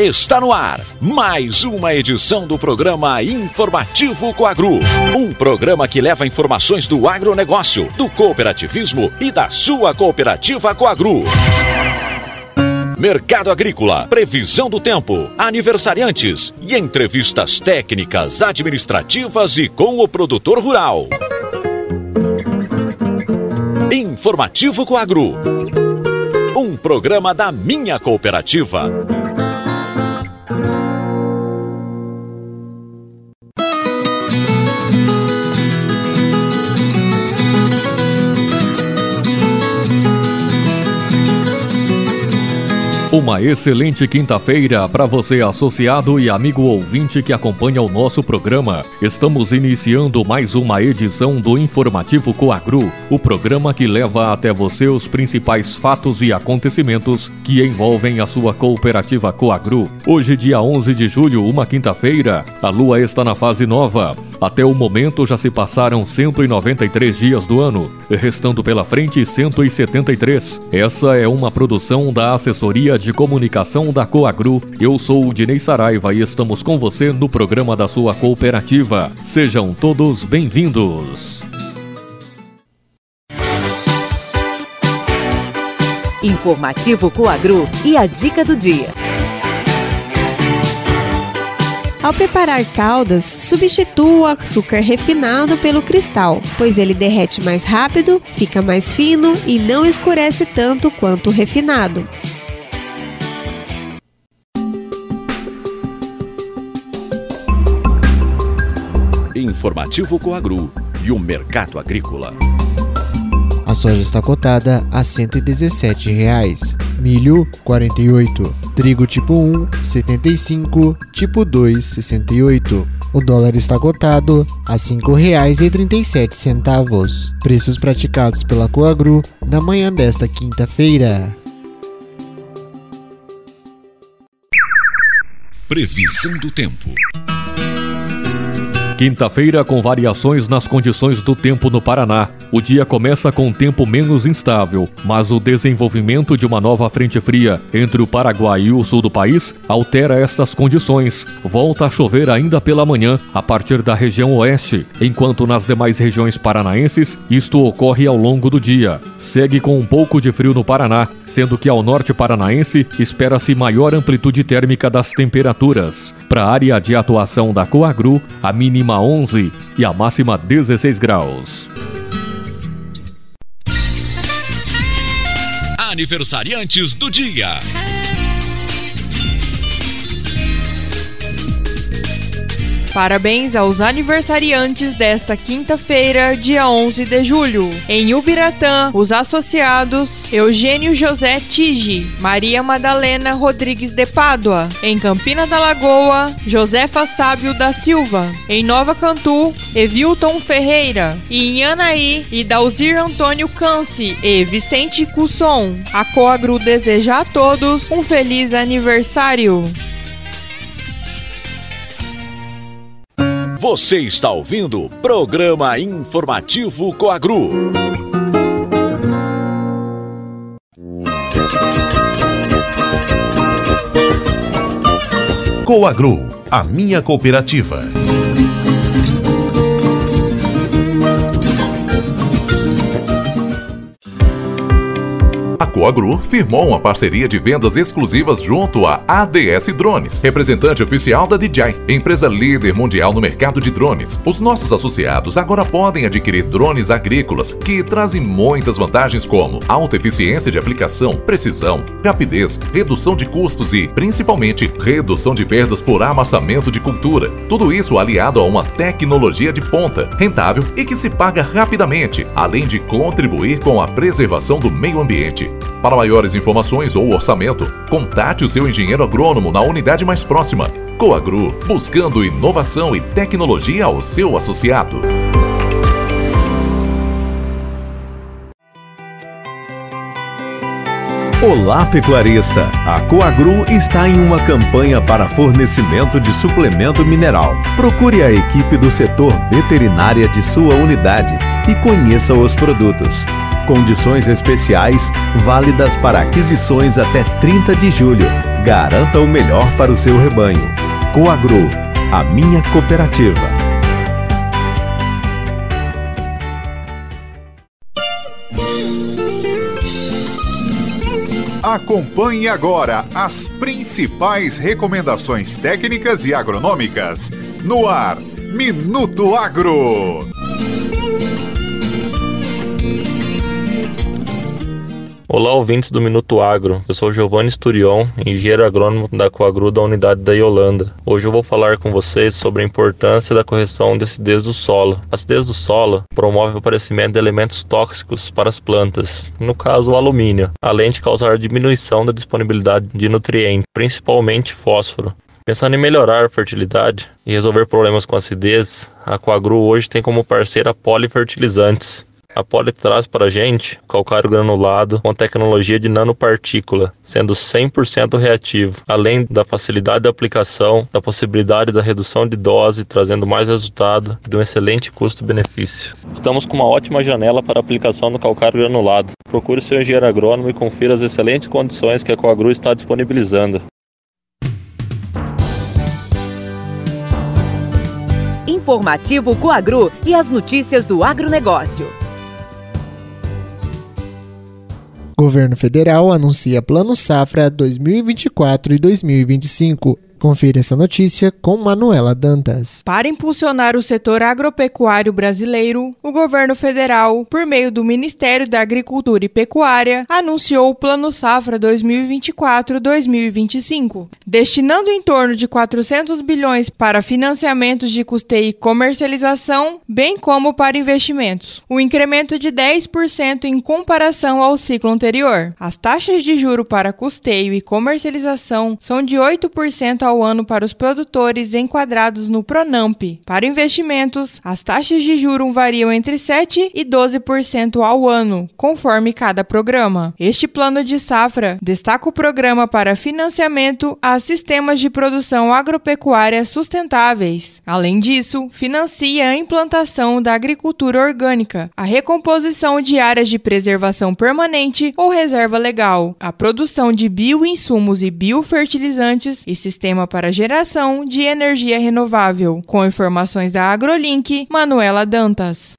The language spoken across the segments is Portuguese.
Está no ar mais uma edição do programa Informativo Coagru. Um programa que leva informações do agronegócio, do cooperativismo e da sua cooperativa Coagru. Mercado agrícola, previsão do tempo, aniversariantes e entrevistas técnicas, administrativas e com o produtor rural. Informativo Coagru. Um programa da minha cooperativa. Uma excelente quinta-feira para você, associado e amigo ouvinte que acompanha o nosso programa. Estamos iniciando mais uma edição do Informativo Coagru, o programa que leva até você os principais fatos e acontecimentos que envolvem a sua cooperativa Coagru. Hoje, dia 11 de julho, uma quinta-feira, a lua está na fase nova. Até o momento já se passaram 193 dias do ano, restando pela frente 173. Essa é uma produção da Assessoria de Comunicação da Coagru. Eu sou o Dinei Saraiva e estamos com você no programa da sua cooperativa. Sejam todos bem-vindos. Informativo Coagru e a dica do dia. Ao preparar caldas, substitua o açúcar refinado pelo cristal, pois ele derrete mais rápido, fica mais fino e não escurece tanto quanto o refinado. Informativo Coagru e o mercado agrícola. A soja está cotada a R$ 117,00, milho R$ 48, trigo tipo 1 R$ 75, tipo 2 R$ 68. O dólar está cotado a R$ 5,37. Preços praticados pela Coagru na manhã desta quinta-feira. Previsão do tempo. Quinta-feira com variações nas condições do tempo no Paraná. O dia começa com um tempo menos instável, mas o desenvolvimento de uma nova frente fria entre o Paraguai e o sul do país altera essas condições. Volta a chover ainda pela manhã a partir da região oeste, enquanto nas demais regiões paranaenses isto ocorre ao longo do dia. Segue com um pouco de frio no Paraná, sendo que ao norte paranaense espera-se maior amplitude térmica das temperaturas. Para a área de atuação da Coagru, a mínima 11 e a máxima 16 graus. Aniversariantes do dia. Parabéns aos aniversariantes desta quinta-feira, dia 11 de julho. Em Ubiratã, os associados Eugênio José Tige, Maria Madalena Rodrigues de Pádua. Em Campina da Lagoa, Josefa Sábio da Silva. Em Nova Cantu, Evilton Ferreira. E em Anaí, Idalzir Antônio Canci e Vicente Cusson. A Coagru deseja a todos um feliz aniversário. Você está ouvindo o programa Informativo Coagru. Coagru, a minha cooperativa. A Coagru firmou uma parceria de vendas exclusivas junto à ADS Drones, representante oficial da DJI, empresa líder mundial no mercado de drones. Os nossos associados agora podem adquirir drones agrícolas que trazem muitas vantagens como alta eficiência de aplicação, precisão, rapidez, redução de custos e, principalmente, redução de perdas por amassamento de cultura. Tudo isso aliado a uma tecnologia de ponta, rentável e que se paga rapidamente, além de contribuir com a preservação do meio ambiente. Para maiores informações ou orçamento, contate o seu engenheiro agrônomo na unidade mais próxima. Coagru, buscando inovação e tecnologia ao seu associado. Olá, pecuarista! A Coagru está em uma campanha para fornecimento de suplemento mineral. Procure a equipe do setor veterinária de sua unidade e conheça os produtos. Condições especiais válidas para aquisições até 30 de julho. Garanta o melhor para o seu rebanho. Coagro, a minha cooperativa. Acompanhe agora as principais recomendações técnicas e agronômicas. No ar, Minuto Agro. Olá, ouvintes do Minuto Agro. Eu sou Giovanni Sturion, engenheiro agrônomo da Coagro da unidade da Yolanda. Hoje eu vou falar com vocês sobre a importância da correção da acidez do solo. A acidez do solo promove o aparecimento de elementos tóxicos para as plantas, no caso o alumínio, além de causar diminuição da disponibilidade de nutrientes, principalmente fósforo. Pensando em melhorar a fertilidade e resolver problemas com acidez, a Coagro hoje tem como parceira Polifertilizantes. A Poli traz para a gente calcário granulado com tecnologia de nanopartícula, sendo 100% reativo, além da facilidade da aplicação, da possibilidade da redução de dose, trazendo mais resultado e de um excelente custo-benefício. Estamos com uma ótima janela para a aplicação do calcário granulado. Procure seu engenheiro agrônomo e confira as excelentes condições que a Coagro está disponibilizando. Informativo Coagro e as notícias do agronegócio. Governo Federal anuncia Plano Safra 2024 e 2025. Confira essa notícia com Manuela Dantas. Para impulsionar o setor agropecuário brasileiro, o governo federal, por meio do Ministério da Agricultura e Pecuária, anunciou o Plano Safra 2024-2025, destinando em torno de 400 bilhões para financiamentos de custeio e comercialização, bem como para investimentos. O incremento de 10% em comparação ao ciclo anterior. As taxas de juro para custeio e comercialização são de 8% ao ano para os produtores enquadrados no Pronamp. Para investimentos, as taxas de juros variam entre 7% e 12% ao ano, conforme cada programa. Este plano de safra destaca o programa para financiamento a sistemas de produção agropecuária sustentáveis. Além disso, financia a implantação da agricultura orgânica, a recomposição de áreas de preservação permanente ou reserva legal, a produção de bioinsumos e biofertilizantes e sistema para geração de energia renovável. Com informações da AgroLink, Manuela Dantas.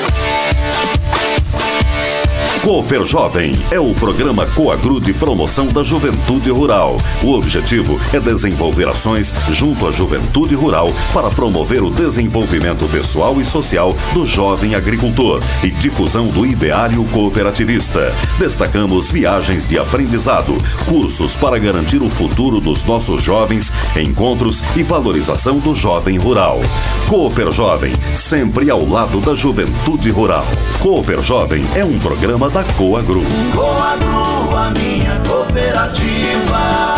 Cooper Jovem é o programa Coagro de promoção da juventude rural. O objetivo é desenvolver ações junto à juventude rural para promover o desenvolvimento pessoal e social do jovem agricultor e difusão do ideário cooperativista. Destacamos viagens de aprendizado, cursos para garantir o futuro dos nossos jovens, encontros e valorização do jovem rural. Cooper Jovem, sempre ao lado da juventude rural. Cooper Jovem é um programa da Coagro. Coagro, a minha cooperativa.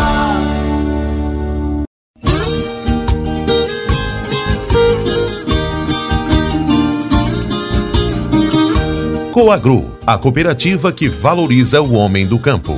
Coagro, a cooperativa que valoriza o homem do campo.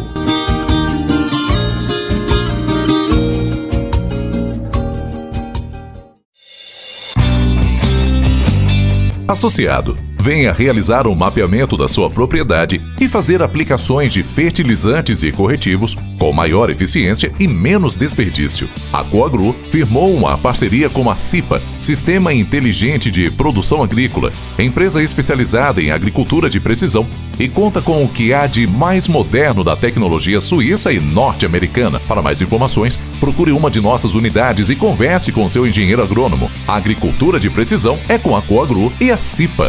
Associado, venha realizar um mapeamento da sua propriedade e fazer aplicações de fertilizantes e corretivos com maior eficiência e menos desperdício. A Coagro firmou uma parceria com a CIPA, Sistema Inteligente de Produção Agrícola, empresa especializada em agricultura de precisão, e conta com o que há de mais moderno da tecnologia suíça e norte-americana. Para mais informações, procure uma de nossas unidades e converse com seu engenheiro agrônomo. A agricultura de precisão é com a Coagro e a CIPA.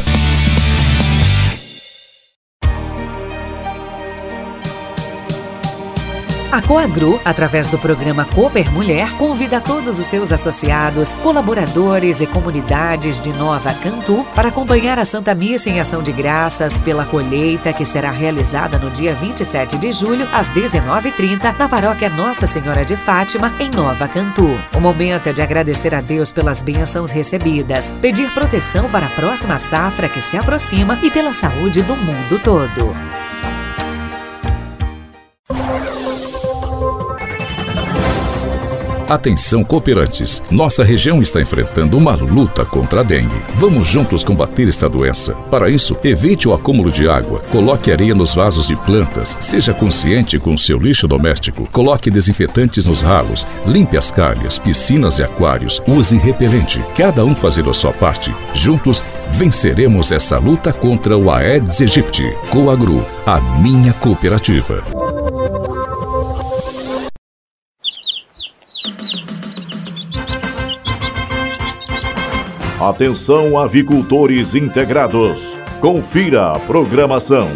A Coagro, através do programa Cooper Mulher, convida todos os seus associados, colaboradores e comunidades de Nova Cantu para acompanhar a Santa Missa em Ação de Graças pela colheita que será realizada no dia 27 de julho, às 19h30, na paróquia Nossa Senhora de Fátima, em Nova Cantu. O momento é de agradecer a Deus pelas bênçãos recebidas, pedir proteção para a próxima safra que se aproxima e pela saúde do mundo todo. Atenção, cooperantes. Nossa região está enfrentando uma luta contra a dengue. Vamos juntos combater esta doença. Para isso, evite o acúmulo de água. Coloque areia nos vasos de plantas. Seja consciente com o seu lixo doméstico. Coloque desinfetantes nos ralos. Limpe as calhas, piscinas e aquários. Use repelente. Cada um fazendo a sua parte. Juntos, venceremos essa luta contra o Aedes aegypti. Coagru, a minha cooperativa. Atenção, avicultores integrados. Confira a programação.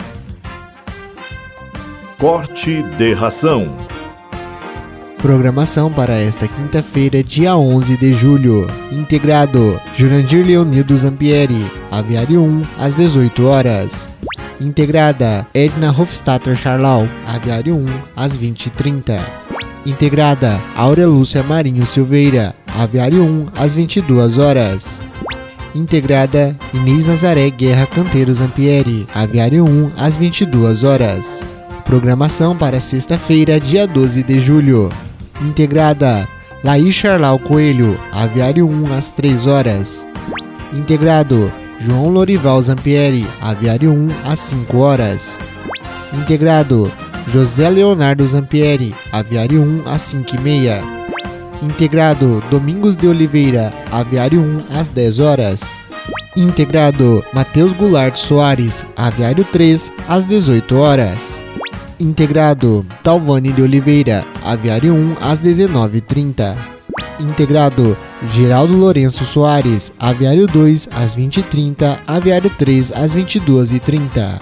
Corte de ração. Programação para esta quinta-feira, dia 11 de julho. Integrado: Jurandir Leonildo Zampieri, Aviário 1, às 18 horas. Integrada: Edna Hofstadter Charlau, Aviário 1, às 20h30. Integrada: Áurea Lúcia Marinho Silveira, Aviário 1, às 22 horas. Integrada: Inês Nazaré Guerra Canteiro Zampieri, Aviário 1, às 22 horas. Programação para sexta-feira, dia 12 de julho. Integrada: Laís Charlau Coelho, Aviário 1, às 3 horas. Integrado: João Lorival Zampieri, Aviário 1, às 5 horas. Integrado: José Leonardo Zampieri, Aviário 1, às 5h30. Integrado: Domingos de Oliveira, Aviário 1, às 10 horas. Integrado: Matheus Goulart Soares, Aviário 3, às 18 horas. Integrado: Talvani de Oliveira, Aviário 1, às 19h30. Integrado: Geraldo Lourenço Soares, Aviário 2, às 20h30, Aviário 3, às 22h30.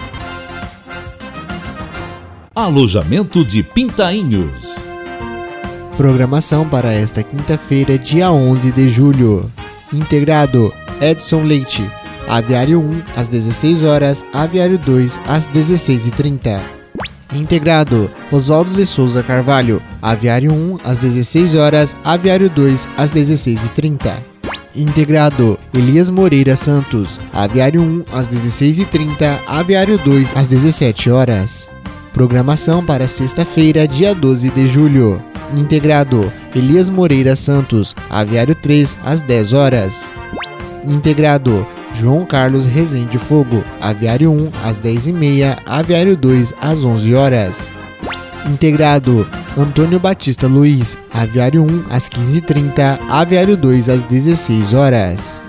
Alojamento de Pintainhos. Programação para esta quinta-feira, dia 11 de julho. Integrado: Edson Leite, Aviário 1, às 16 horas, Aviário 2, às 16h30. Integrado: Oswaldo de Souza Carvalho, Aviário 1, às 16 horas, Aviário 2, às 16h30. Integrado: Elias Moreira Santos, Aviário 1, às 16h30, Aviário 2, às 17 horas. Programação para sexta-feira, dia 12 de julho. Integrado: Elias Moreira Santos, Aviário 3, às 10 horas. Integrado: João Carlos Rezende Fogo, Aviário 1, às 10h30, Aviário 2, às 11 horas. Integrado: Antônio Batista Luiz, Aviário 1, às 15h30, Aviário 2, às 16 horas.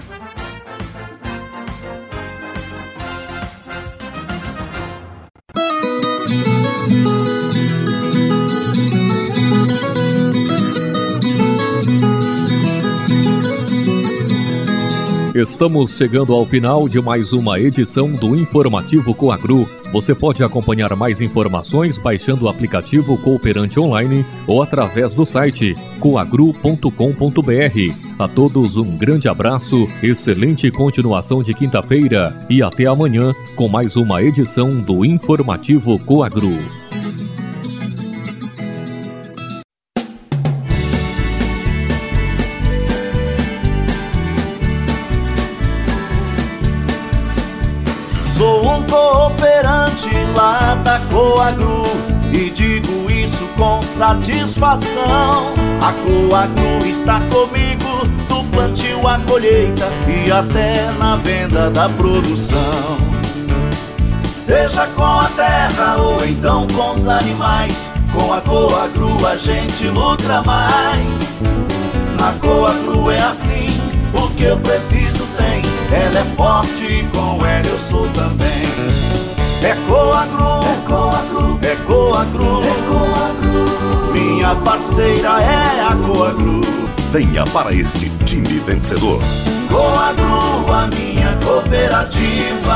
Estamos chegando ao final de mais uma edição do Informativo Coagru. Você pode acompanhar mais informações baixando o aplicativo Cooperante Online ou através do site coagru.com.br. A todos um grande abraço, excelente continuação de quinta-feira e até amanhã com mais uma edição do Informativo Coagru. Sou um cooperante lá da Coagru e digo isso com satisfação. A Coagru está comigo do plantio à colheita e até na venda da produção. Seja com a terra ou então com os animais, com a Coagru a gente lucra mais. Na Coagru é assim, o que eu preciso tem. Ela é forte e com ela eu sou também. É Coagru, é Coagru, é Coagru, é Coagru. Minha parceira é a Coagru. Venha para este time vencedor. Coagru, a minha cooperativa.